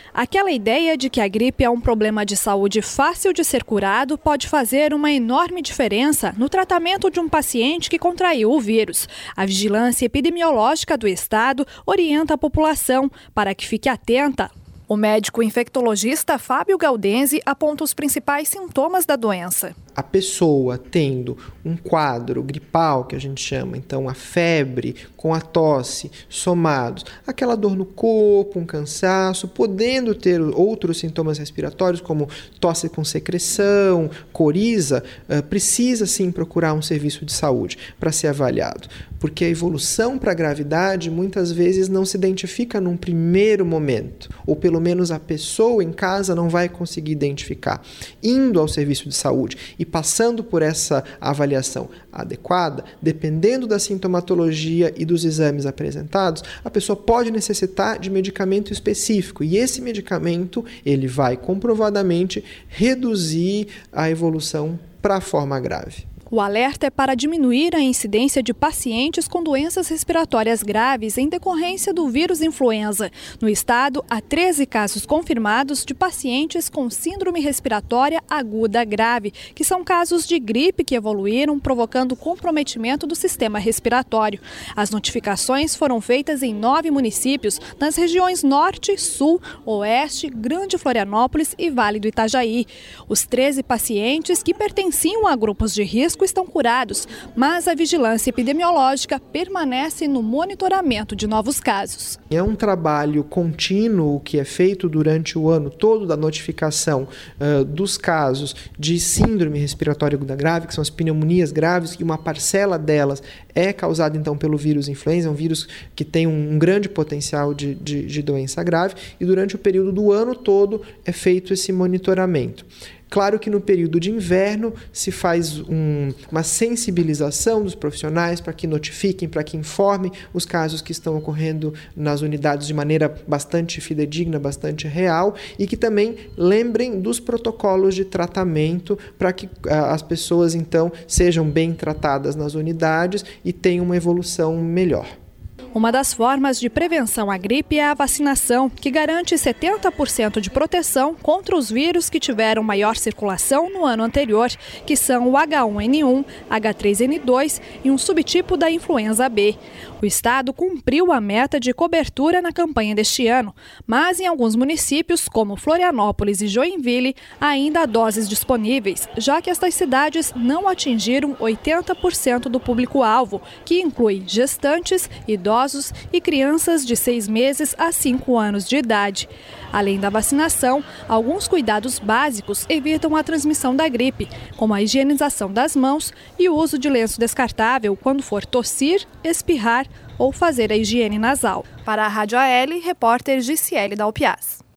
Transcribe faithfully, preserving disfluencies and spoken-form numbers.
Aquela ideia de que a gripe é um problema de saúde fácil de ser curado pode fazer uma enorme diferença no tratamento de um paciente que contraiu o vírus. A Vigilância Epidemiológica do Estado orienta a população para que fique atenta. O médico infectologista Fábio Gaudenzi aponta os principais sintomas da doença. A pessoa tendo um quadro gripal, que a gente chama, então a febre com a tosse somados, aquela dor no corpo, um cansaço, podendo ter outros sintomas respiratórios como tosse com secreção, coriza, precisa sim procurar um serviço de saúde para ser avaliado, porque a evolução para a gravidade muitas vezes não se identifica num primeiro momento, ou pelo menos a pessoa em casa não vai conseguir identificar. Indo ao serviço de saúde e passando por essa avaliação adequada, dependendo da sintomatologia e dos exames apresentados, a pessoa pode necessitar de medicamento específico e esse medicamento ele vai comprovadamente reduzir a evolução para a forma grave. O alerta é para diminuir a incidência de pacientes com doenças respiratórias graves em decorrência do vírus influenza. No estado, há treze casos confirmados de pacientes com síndrome respiratória aguda grave, que são casos de gripe que evoluíram, provocando comprometimento do sistema respiratório. As notificações foram feitas em nove municípios, nas regiões Norte, Sul, Oeste, Grande Florianópolis e Vale do Itajaí. Os treze pacientes que pertenciam a grupos de risco estão curados, mas a vigilância epidemiológica permanece no monitoramento de novos casos. É um trabalho contínuo que é feito durante o ano todo da notificação uh, dos casos de síndrome respiratória aguda grave, que são as pneumonias graves, e uma parcela delas é causada então pelo vírus influenza, um vírus que tem um, um grande potencial de, de, de doença grave, e durante o período do ano todo é feito esse monitoramento. Claro que no período de inverno se faz um, uma sensibilização dos profissionais para que notifiquem, para que informem os casos que estão ocorrendo nas unidades de maneira bastante fidedigna, bastante real, e que também lembrem dos protocolos de tratamento para que uh, as pessoas então sejam bem tratadas nas unidades e tenham uma evolução melhor. Uma das formas de prevenção à gripe é a vacinação, que garante setenta por cento de proteção contra os vírus que tiveram maior circulação no ano anterior, que são o agá um ene um, agá três ene dois e um subtipo da influenza B. O estado cumpriu a meta de cobertura na campanha deste ano, mas em alguns municípios, como Florianópolis e Joinville, ainda há doses disponíveis, já que estas cidades não atingiram oitenta por cento do público-alvo, que inclui gestantes, idosos e crianças de seis meses a cinco anos de idade. Além da vacinação, alguns cuidados básicos evitam a transmissão da gripe, como a higienização das mãos e o uso de lenço descartável quando for tossir, espirrar ou fazer a higiene nasal. Para a Rádio A L, repórter Giciele Dalpiaz.